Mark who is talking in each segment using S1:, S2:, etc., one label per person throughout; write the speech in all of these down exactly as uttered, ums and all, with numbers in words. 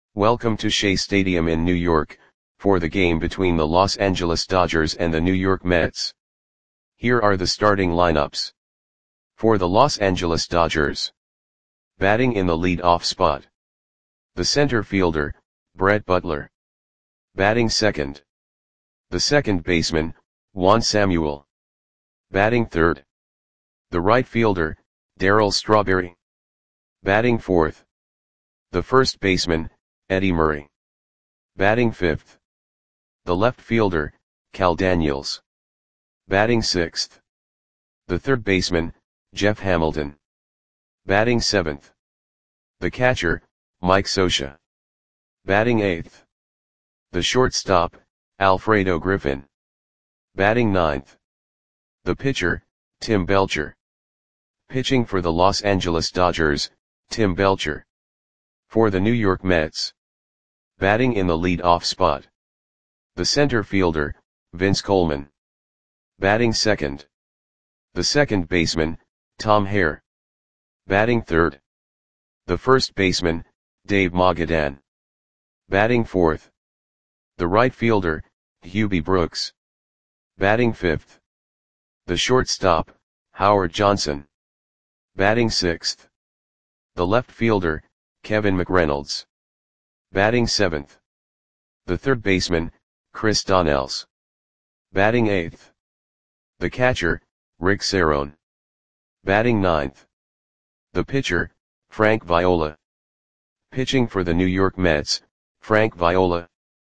S1: Welcome to Shea Stadium in New York, for the game between the Los Angeles Dodgers and the New York Mets. Here are the starting lineups. For the Los Angeles Dodgers. Batting in the lead-off spot. The center fielder, Brett Butler. Batting second. The second baseman, Juan Samuel. Batting third. The right fielder, Darryl Strawberry. Batting fourth. The first baseman, Eddie Murray. Batting fifth. The left fielder, Cal Daniels. Batting sixth. The third baseman, Jeff Hamilton. Batting seventh. The catcher, Mike Scioscia. Batting eighth. The shortstop, Alfredo Griffin. Batting ninth. The pitcher, Tim Belcher. Pitching for the Los Angeles Dodgers, Tim Belcher. For the New York Mets. Batting in the lead-off spot. The center fielder, Vince Coleman. Batting second. The second baseman, Tom Hare. Batting third. The first baseman, Dave Magadan. Batting fourth. The right fielder, Hubie Brooks. Batting fifth. The shortstop, Howard Johnson. Batting sixth. The left fielder, Kevin McReynolds. Batting seventh. The third baseman, Chris Donnells. Batting eighth. The catcher, Rick Cerone. Batting ninth. The pitcher, Frank Viola. Pitching for the New York Mets, Frank Viola.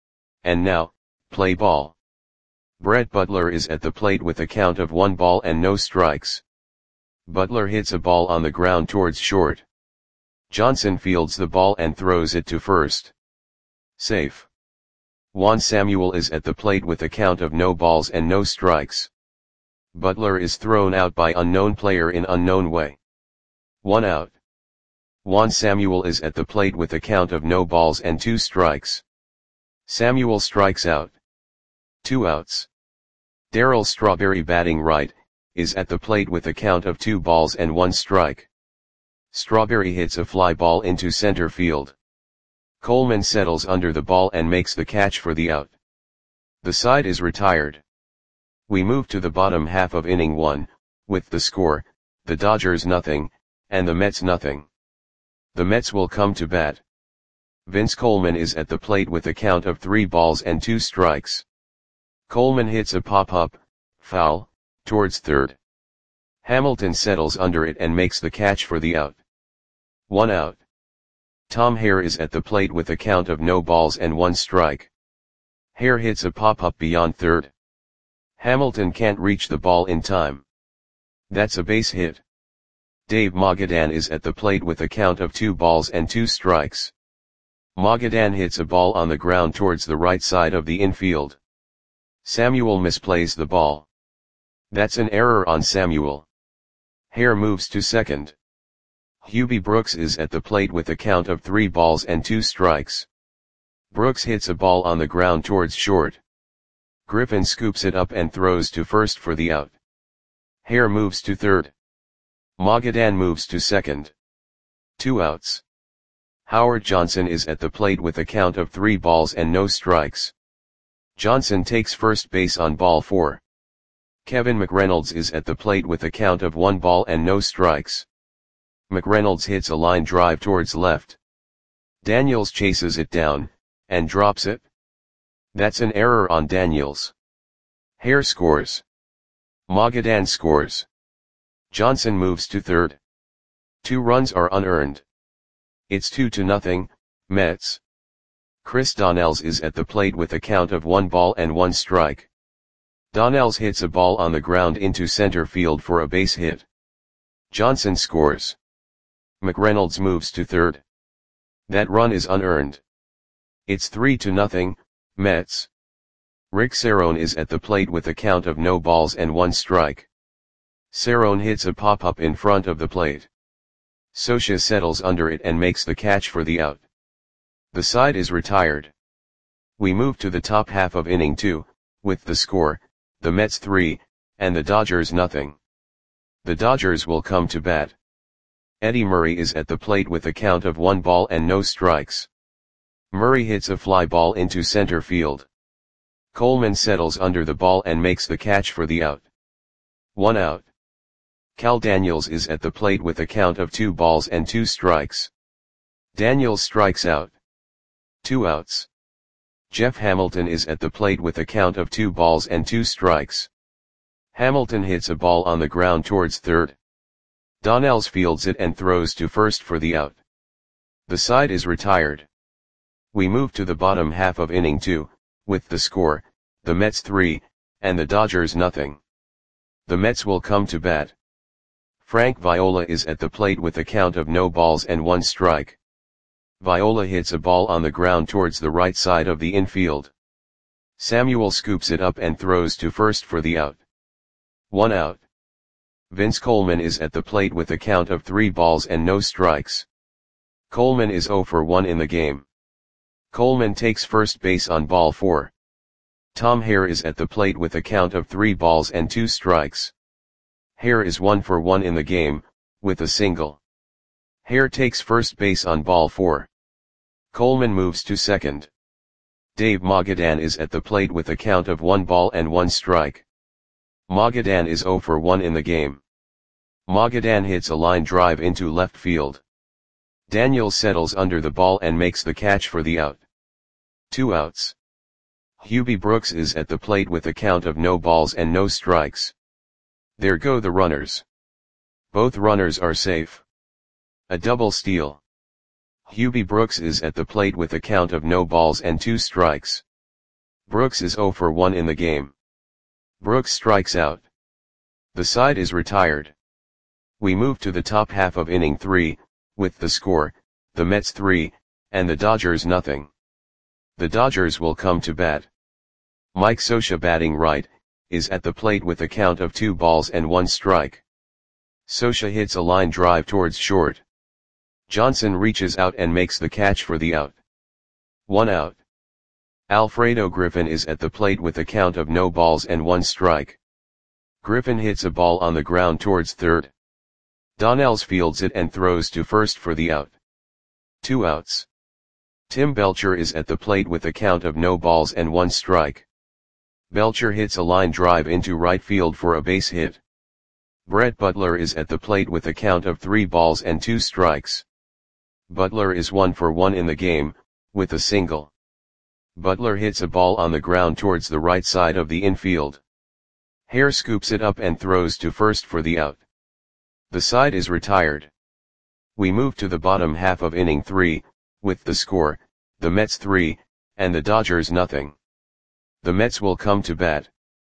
S1: And now, play ball. Brett Butler is at the plate with a count of one ball and no strikes. Butler hits a ball on the ground towards short. Johnson fields the ball and throws it to first. Safe. Juan Samuel is at the plate with a count of no balls and no strikes. Butler is thrown out by unknown player in unknown way. One out. Juan Samuel is at the plate with a count of no balls and two strikes. Samuel strikes out. Two outs. Darryl Strawberry, batting right, is at the plate with a count of two balls and one strike. Strawberry hits a fly ball into center field. Coleman settles under the ball and makes the catch for the out. The side is retired. We move to the bottom half of inning one, with the score, the Dodgers nothing, and the Mets nothing. The Mets will come to bat. Vince Coleman is at the plate with a count of three balls and two strikes. Coleman hits a pop-up, foul, towards third. Hamilton settles under it and makes the catch for the out. One out. Tom Hare is at the plate with a count of no balls and one strike. Hare hits a pop-up beyond third. Hamilton can't reach the ball in time. That's a base hit. Dave Magadan is at the plate with a count of two balls and two strikes. Magadan hits a ball on the ground towards the right side of the infield. Samuel misplays the ball. That's an error on Samuel. Hare moves to second. Hubie Brooks is at the plate with a count of three balls and two strikes. Brooks hits a ball on the ground towards short. Griffin scoops it up and throws to first for the out. Hare moves to third. Magadan moves to second. Two outs. Howard Johnson is at the plate with a count of three balls and no strikes. Johnson takes first base on ball four. Kevin McReynolds is at the plate with a count of one ball and no strikes. McReynolds hits a line drive towards left. Daniels chases it down, and drops it. That's an error on Daniels. Hare scores. Magadan scores. Johnson moves to third. Two runs are unearned. It's two to nothing, Mets. Chris Donnells is at the plate with a count of one ball and one strike. Donnells hits a ball on the ground into center field for a base hit. Johnson scores. McReynolds moves to third. That run is unearned. It's three to nothing, Mets. Rick Cerone is at the plate with a count of no balls and one strike. Cerone hits a pop-up in front of the plate. Scioscia settles under it and makes the catch for the out. The side is retired. We move to the top half of inning two, with the score, the Mets three, and the Dodgers nothing. The Dodgers will come to bat. Eddie Murray is at the plate with a count of one ball and no strikes. Murray hits a fly ball into center field. Coleman settles under the ball and makes the catch for the out. One out. Cal Daniels is at the plate with a count of two balls and two strikes. Daniels strikes out. Two outs. Jeff Hamilton is at the plate with a count of two balls and two strikes. Hamilton hits a ball on the ground towards third. Donnells fields it and throws to first for the out. The side is retired. We move to the bottom half of inning two, with the score, the Mets three, and the Dodgers nothing. The Mets will come to bat. Frank Viola is at the plate with a count of no balls and one strike. Viola hits a ball on the ground towards the right side of the infield. Samuel scoops it up and throws to first for the out. One out. Vince Coleman is at the plate with a count of three balls and no strikes. Coleman is zero for one in the game. Coleman takes first base on ball four. Tom Hare is at the plate with a count of three balls and two strikes. Hare is one for one in the game, with a single. Hare takes first base on ball four. Coleman moves to second. Dave Magadan is at the plate with a count of one ball and one strike. Magadan is zero for one in the game. Magadan hits a line drive into left field. Daniels settles under the ball and makes the catch for the out. Two outs. Hubie Brooks is at the plate with a count of no balls and no strikes. There go the runners. Both runners are safe. A double steal. Hubie Brooks is at the plate with a count of no balls and two strikes. Brooks is zero for one in the game. Brooks strikes out. The side is retired. We move to the top half of inning three, with the score, the Mets three, and the Dodgers nothing. The Dodgers will come to bat. Mike Scioscia batting right, is at the plate with a count of two balls and one strike. Scioscia hits a line drive towards short. Johnson reaches out and makes the catch for the out. One out. Alfredo Griffin is at the plate with a count of no balls and one strike. Griffin hits a ball on the ground towards third. Donnells fields it and throws to first for the out. Two outs. Tim Belcher is at the plate with a count of no balls and one strike. Belcher hits a line drive into right field for a base hit. Brett Butler is at the plate with a count of three balls and two strikes. Butler is one for one in the game, with a single. Butler hits a ball on the ground towards the right side of the infield. Hare scoops it up and throws to first for the out. The side is retired. We move to the bottom half of inning three, with the score, the Mets three, and the Dodgers nothing. The Mets will come to bat.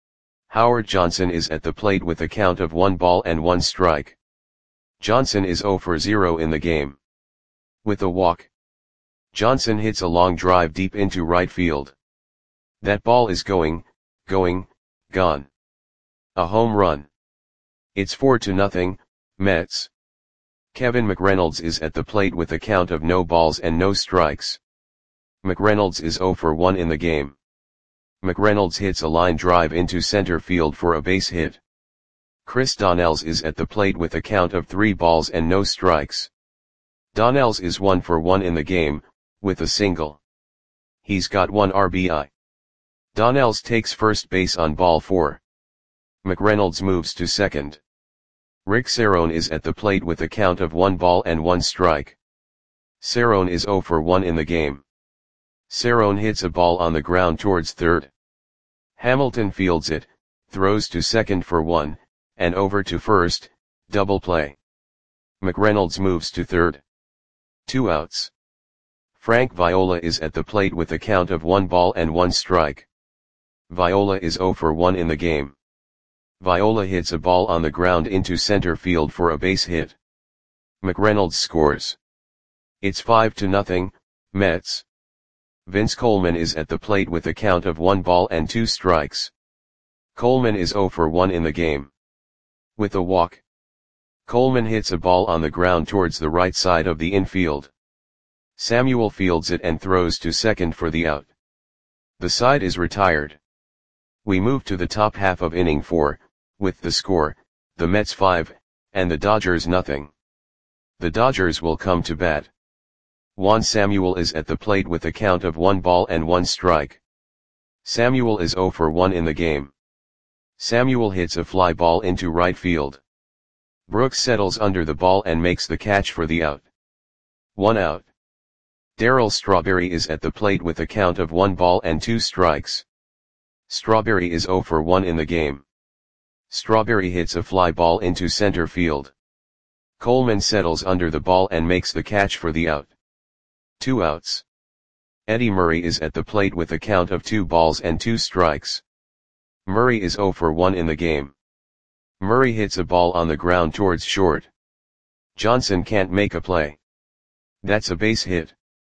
S1: Howard Johnson is at the plate with a count of one ball and one strike. Johnson is zero for zero in the game. With a walk. Johnson hits a long drive deep into right field. That ball is going, going, gone. A home run. It's four to nothing, Mets. Kevin McReynolds is at the plate with a count of no balls and no strikes. McReynolds is zero for one in the game. McReynolds hits a line drive into center field for a base hit. Chris Donnells is at the plate with a count of three balls and no strikes. Donnells is one for one in the game, with a single. He's got one R B I. Donnells takes first base on ball four. McReynolds moves to second. Rick Cerone is at the plate with a count of one ball and one strike. Cerone is zero for one in the game. Cerone hits a ball on the ground towards third. Hamilton fields it, throws to second for one, and over to first, double play. McReynolds moves to third. Two outs. Frank Viola is at the plate with a count of one ball and one strike. Viola is zero for one in the game. Viola hits a ball on the ground into center field for a base hit. McReynolds scores. It's five to nothing, Mets. Vince Coleman is at the plate with a count of one ball and two strikes. Coleman is zero for one in the game. With a walk. Coleman hits a ball on the ground towards the right side of the infield. Samuel fields it and throws to second for the out. The side is retired. We move to the top half of inning four, with the score, the Mets five, and the Dodgers nothing. The Dodgers will come to bat. Juan Samuel is at the plate with a count of one ball and one strike. Samuel is zero for one in the game. Samuel hits a fly ball into right field. Brooks settles under the ball and makes the catch for the out. One out. Darryl Strawberry is at the plate with a count of one ball and two strikes. Strawberry is zero for one in the game. Strawberry hits a fly ball into center field. Coleman settles under the ball and makes the catch for the out. Two outs. Eddie Murray is at the plate with a count of two balls and two strikes. Murray is zero for one in the game. Murray hits a ball on the ground towards short. Johnson can't make a play. That's a base hit.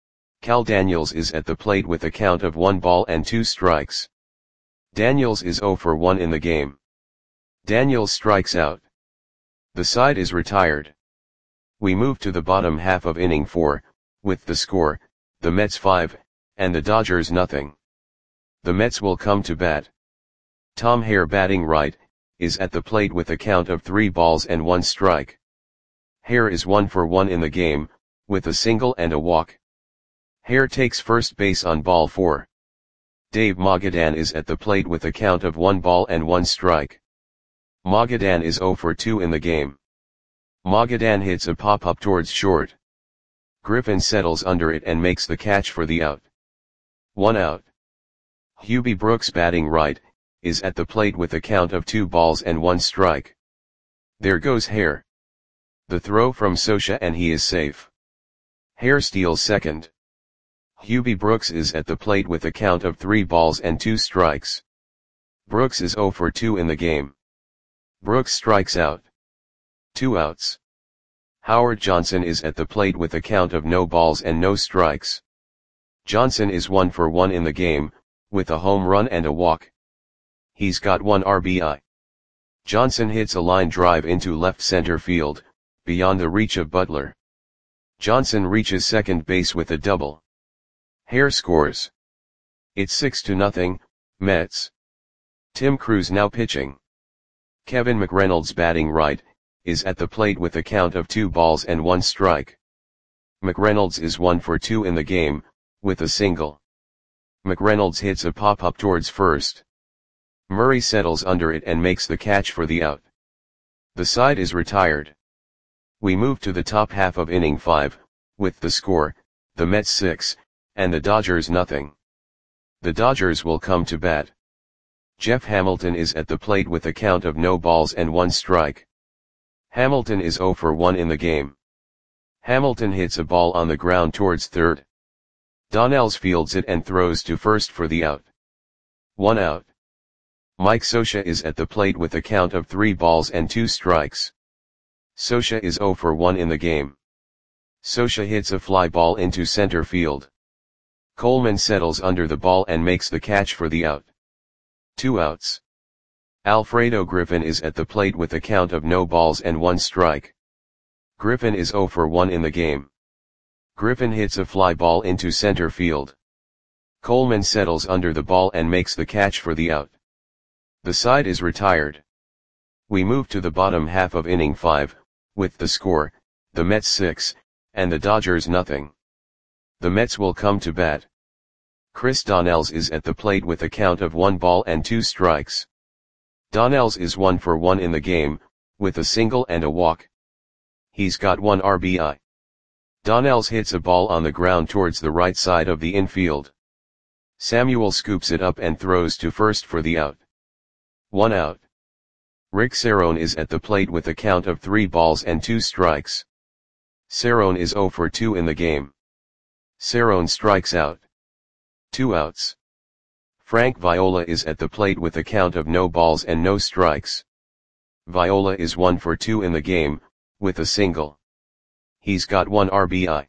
S1: Cal Daniels is at the plate with a count of one ball and two strikes. Daniels is zero for one in the game. Daniels strikes out. The side is retired. We move to the bottom half of inning four, with the score, the Mets five, and the Dodgers nothing. The Mets will come to bat. Tom Hare, batting right, is at the plate with a count of three balls and one strike. Hare is one for one in the game, with a single and a walk. Hare takes first base on ball four. Dave Magadan is at the plate with a count of one ball and one strike. Magadan is zero for two in the game. Magadan hits a pop-up towards short. Griffin settles under it and makes the catch for the out. One out. Hubie Brooks, batting right, is at the plate with a count of two balls and one strike. There goes Hare. The throw from Scioscia and he is safe. Hare steals second. Hubie Brooks is at the plate with a count of three balls and two strikes. Brooks is zero for two in the game. Brooks strikes out. Two outs. Howard Johnson is at the plate with a count of no balls and no strikes. Johnson is one for one in the game, with a home run and a walk. He's got one R B I. Johnson hits a line drive into left center field, beyond the reach of Butler. Johnson reaches second base with a double. Hare scores. It's six to nothing, Mets. Tim Crews now pitching. Kevin McReynolds, batting right, is at the plate with a count of two balls and one strike. McReynolds is one for two in the game, with a single. McReynolds hits a pop-up towards first. Murray settles under it and makes the catch for the out. The side is retired. We move to the top half of inning five, with the score, the Mets six, and the Dodgers nothing. The Dodgers will come to bat. Jeff Hamilton is at the plate with a count of no balls and one strike. Hamilton is zero for one in the game. Hamilton hits a ball on the ground towards third. Donnells fields it and throws to first for the out. One out. Mike Scioscia is at the plate with a count of three balls and two strikes. Scioscia is zero for one in the game. Scioscia hits a fly ball into center field. Coleman settles under the ball and makes the catch for the out. Two outs. Alfredo Griffin is at the plate with a count of no balls and one strike. Griffin is zero for one in the game. Griffin hits a fly ball into center field. Coleman settles under the ball and makes the catch for the out. The side is retired. We move to the bottom half of inning five, with the score, the Mets six, and the Dodgers nothing. The Mets will come to bat. Chris Donnells is at the plate with a count of one ball and two strikes. Donnells is one for one in the game, with a single and a walk. He's got one R B I. Donnells hits a ball on the ground towards the right side of the infield. Samuel scoops it up and throws to first for the out. One out. Rick Cerone is at the plate with a count of three balls and two strikes. Cerone is zero for two in the game. Cerone strikes out. Two outs. Frank Viola is at the plate with a count of no balls and no strikes. Viola is one for two in the game, with a single. He's got one R B I.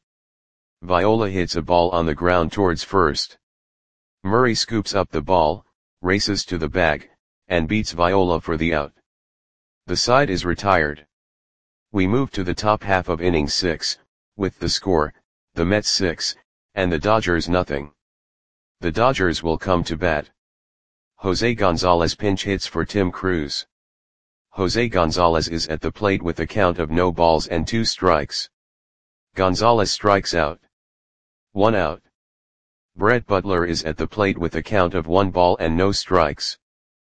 S1: Viola hits a ball on the ground towards first. Murray scoops up the ball, races to the bag, and beats Viola for the out. The side is retired. We move to the top half of inning six, with the score, the Mets six, and the Dodgers nothing. The Dodgers will come to bat. Jose Gonzalez pinch hits for Tim Crews. Jose Gonzalez is at the plate with a count of no balls and two strikes. Gonzalez strikes out. One out. Brett Butler is at the plate with a count of one ball and no strikes.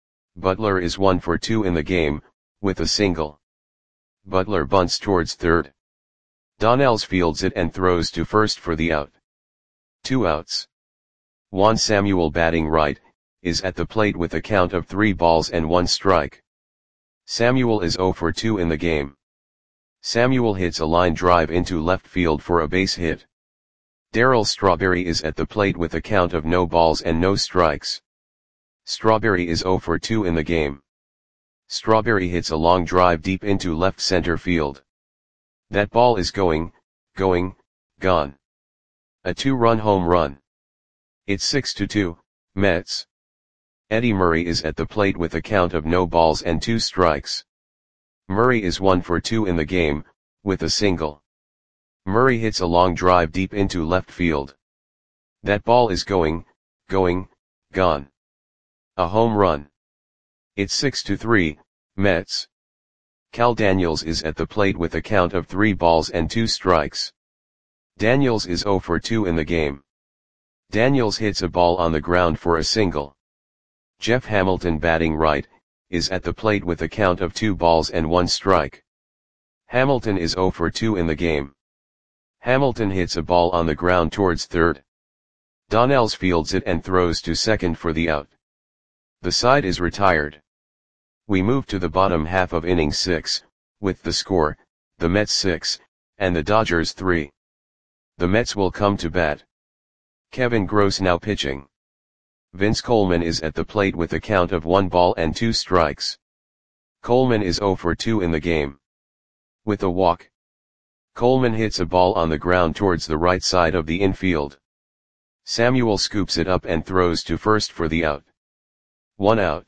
S1: Butler is one for two in the game, with a single. Butler bunts towards third. Donnells fields it and throws to first for the out. Two outs. Juan Samuel, batting right, is at the plate with a count of three balls and one strike. Samuel is zero for two in the game. Samuel hits a line drive into left field for a base hit. Darryl Strawberry is at the plate with a count of no balls and no strikes. Strawberry is zero for two in the game. Strawberry hits a long drive deep into left center field. That ball is going, going, gone. A two-run home run. It's six to two, Mets. Eddie Murray is at the plate with a count of no balls and two strikes. Murray is one for two in the game, with a single. Murray hits a long drive deep into left field. That ball is going, going, gone. A home run. It's six to three, Mets. Cal Daniels is at the plate with a count of three balls and two strikes. Daniels is zero for two in the game. Daniels hits a ball on the ground for a single. Jeff Hamilton, batting right, is at the plate with a count of two balls and one strike. Hamilton is zero for two in the game. Hamilton hits a ball on the ground towards third. Donnells fields it and throws to second for the out. The side is retired. We move to the bottom half of inning six, with the score, the Mets six, and the Dodgers three. The Mets will come to bat. Kevin Gross now pitching. Vince Coleman is at the plate with a count of one ball and two strikes. Coleman is zero for two in the game. With a walk. Coleman hits a ball on the ground towards the right side of the infield. Samuel scoops it up and throws to first for the out. One out.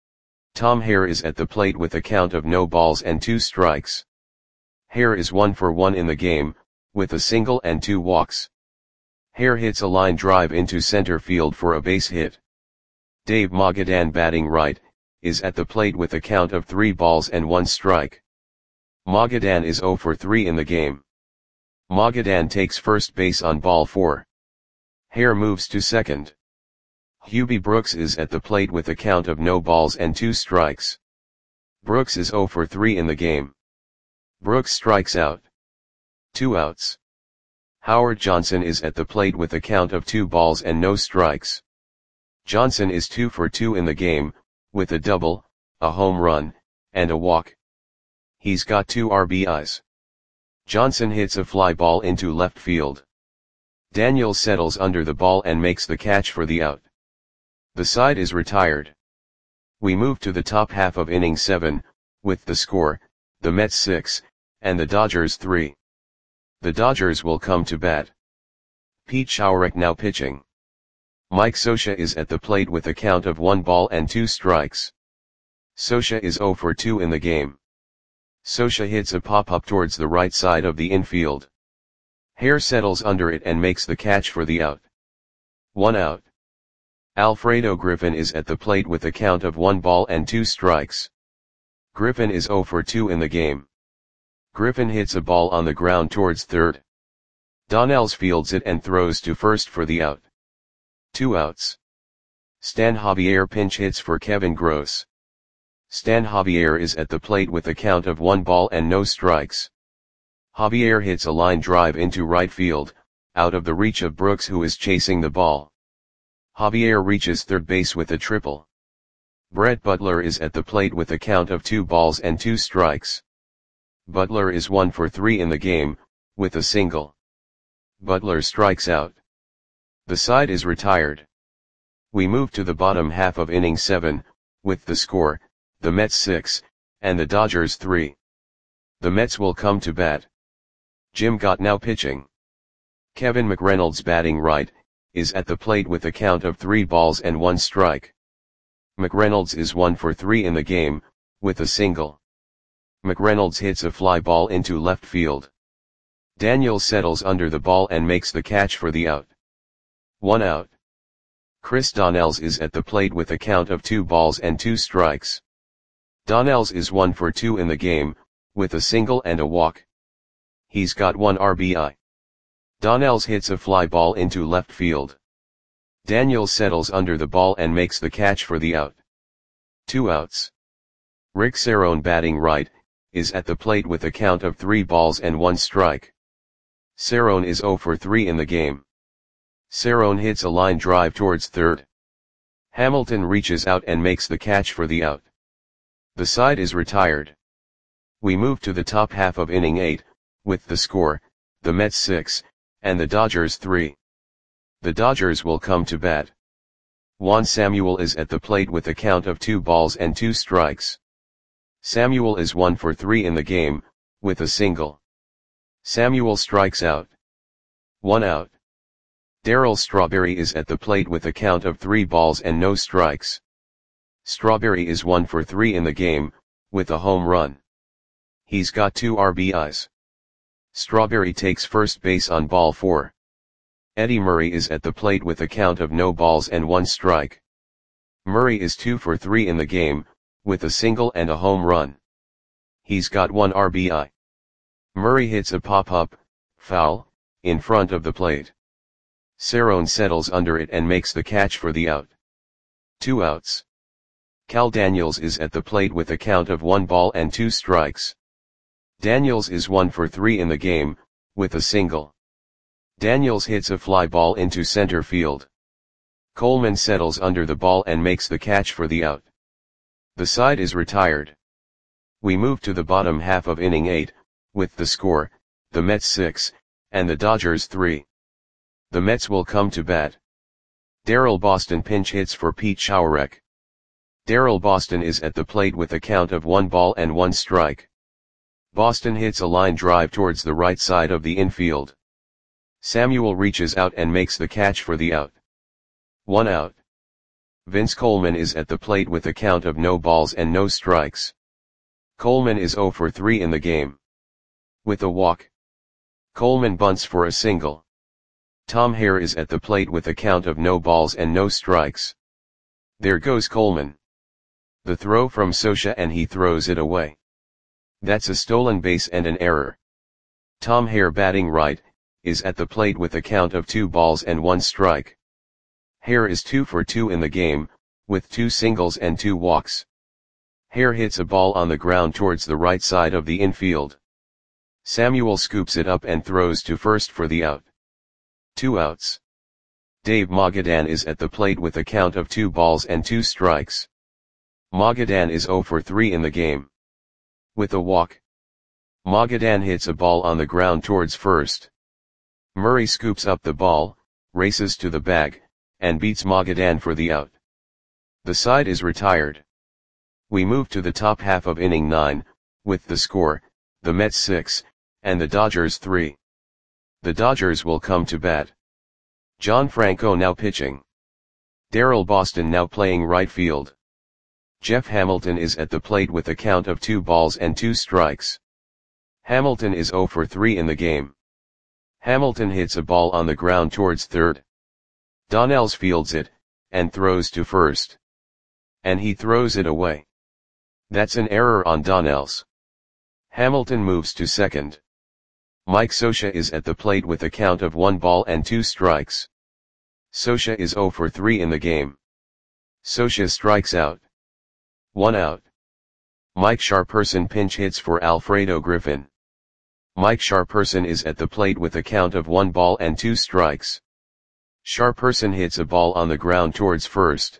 S1: Tom Hare is at the plate with a count of no balls and two strikes. Hare is one for one in the game, with a single and two walks. Hare hits a line drive into center field for a base hit. Dave Magadan, batting right, is at the plate with a count of three balls and one strike. Magadan is zero for three in the game. Magadan takes first base on ball four. Hare moves to second. Hubie Brooks is at the plate with a count of no balls and two strikes. Brooks is zero for three in the game. Brooks strikes out. Two outs. Howard Johnson is at the plate with a count of two balls and no strikes. Johnson is two for two in the game, with a double, a home run, and a walk. He's got two R B Is. Johnson hits a fly ball into left field. Daniels settles under the ball and makes the catch for the out. The side is retired. We move to the top half of inning seven, with the score, the Mets six, and the Dodgers three. The Dodgers will come to bat. Pete Schourek now pitching. Mike Scioscia is at the plate with a count of one ball and two strikes. Scioscia is zero for two in the game. Scioscia hits a pop-up towards the right side of the infield. Hare settles under it and makes the catch for the out. One out. Alfredo Griffin is at the plate with a count of one ball and two strikes. Griffin is zero for two in the game. Griffin hits a ball on the ground towards third. Donnells fields it and throws to first for the out. Two outs. Stan Javier pinch hits for Kevin Gross. Stan Javier is at the plate with a count of one ball and no strikes. Javier hits a line drive into right field, out of the reach of Brooks, who is chasing the ball. Javier reaches third base with a triple. Brett Butler is at the plate with a count of two balls and two strikes. Butler is one for three in the game, with a single. Butler strikes out. The side is retired. We move to the bottom half of inning seven, with the score, the Mets six, and the Dodgers three. The Mets will come to bat. Jim Gott now pitching. Kevin McReynolds, batting right, is at the plate with a count of three balls and one strike. McReynolds is one for three in the game, with a single. McReynolds hits a fly ball into left field. Daniels settles under the ball and makes the catch for the out. One out. Chris Donnells is at the plate with a count of two balls and two strikes. Donnells is one for two in the game, with a single and a walk. He's got one R B I. Donnells hits a fly ball into left field. Daniels settles under the ball and makes the catch for the out. Two outs. Rick Cerrone, batting right, is at the plate with a count of three balls and one strike. Cerrone is oh for three in the game. Cerrone hits a line drive towards third. Hamilton reaches out and makes the catch for the out. The side is retired. We move to the top half of inning eight, with the score, the Mets six, and the Dodgers three. The Dodgers will come to bat. Juan Samuel is at the plate with a count of two balls and two strikes. Samuel is one for three in the game, with a single. Samuel strikes out. One out. Darryl Strawberry is at the plate with a count of three balls and no strikes. Strawberry is one for three in the game, with a home run. He's got two R B Is. Strawberry takes first base on ball four. Eddie Murray is at the plate with a count of no balls and one strike. Murray is two for three in the game, with a single and a home run. He's got one R B I. Murray hits a pop-up, foul, in front of the plate. Cerrone settles under it and makes the catch for the out. Two outs. Cal Daniels is at the plate with a count of one ball and two strikes. Daniels is one for three in the game, with a single. Daniels hits a fly ball into center field. Coleman settles under the ball and makes the catch for the out. The side is retired. We move to the bottom half of inning eight, with the score, the Mets six, and the Dodgers three. The Mets will come to bat. Darryl Boston pinch hits for Pete Schourek. Darryl Boston is at the plate with a count of one ball and one strike. Boston hits a line drive towards the right side of the infield. Samuel reaches out and makes the catch for the out. One out. Vince Coleman is at the plate with a count of no balls and no strikes. Coleman is oh for three in the game. With a walk. Coleman bunts for a single. Tom Hare is at the plate with a count of no balls and no strikes. There goes Coleman. The throw from Scioscia and he throws it away. That's a stolen base and an error. Tom Hare, batting right, is at the plate with a count of two balls and one strike. Hare is two for two in the game, with two singles and two walks. Hare hits a ball on the ground towards the right side of the infield. Samuel scoops it up and throws to first for the out. Two outs. Dave Magadan is at the plate with a count of two balls and two strikes. Magadan is oh for three in the game. With a walk. Magadan hits a ball on the ground towards first. Murray scoops up the ball, races to the bag, and beats Magadan for the out. The side is retired. We move to the top half of inning nine, with the score, the Mets six, and the Dodgers three. The Dodgers will come to bat. John Franco now pitching. Darryl Boston now playing right field. Jeff Hamilton is at the plate with a count of two balls and two strikes. Hamilton is oh for three in the game. Hamilton hits a ball on the ground towards third. Donnells fields it, and throws to first. And he throws it away. That's an error on Donnells. Hamilton moves to second. Mike Scioscia is at the plate with a count of one ball and two strikes. Scioscia is oh for three in the game. Scioscia strikes out. One out. Mike Sharperson pinch hits for Alfredo Griffin. Mike Sharperson is at the plate with a count of one ball and two strikes. Sharperson hits a ball on the ground towards first.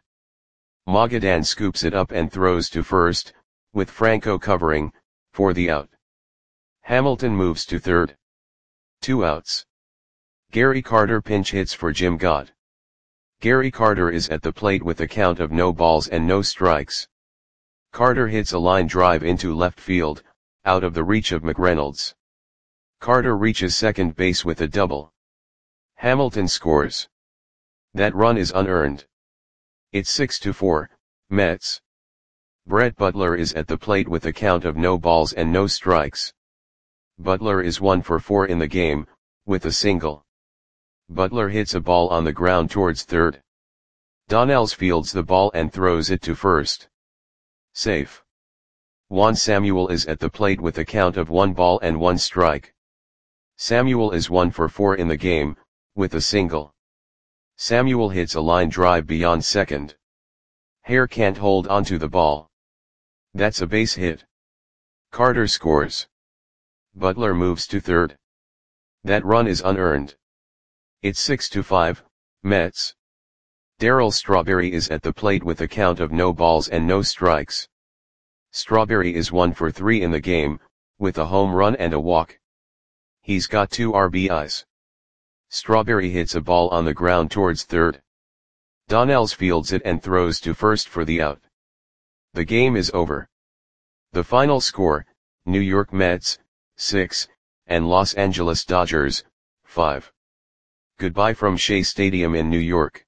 S1: Magadan scoops it up and throws to first, with Franco covering, for the out. Hamilton moves to third. Two outs. Gary Carter pinch hits for Jim Gott. Gary Carter is at the plate with a count of no balls and no strikes. Carter hits a line drive into left field, out of the reach of McReynolds. Carter reaches second base with a double. Hamilton scores. That run is unearned. It's six to four, Mets. Brett Butler is at the plate with a count of no balls and no strikes. Butler is one for four in the game, with a single. Butler hits a ball on the ground towards third. Donnells fields the ball and throws it to first. Safe. Juan Samuel is at the plate with a count of one ball and one strike. Samuel is one for four in the game, with a single. Samuel hits a line drive beyond second. Hare can't hold onto the ball. That's a base hit. Carter scores. Butler moves to third. That run is unearned. It's six to five, Mets. Darryl Strawberry is at the plate with a count of no balls and no strikes. Strawberry is one for three in the game, with a home run and a walk. He's got two R B Is. Strawberry hits a ball on the ground towards third. Donnells fields it and throws to first for the out. The game is over. The final score, New York Mets, six, and Los Angeles Dodgers, five. Goodbye from Shea Stadium in New York.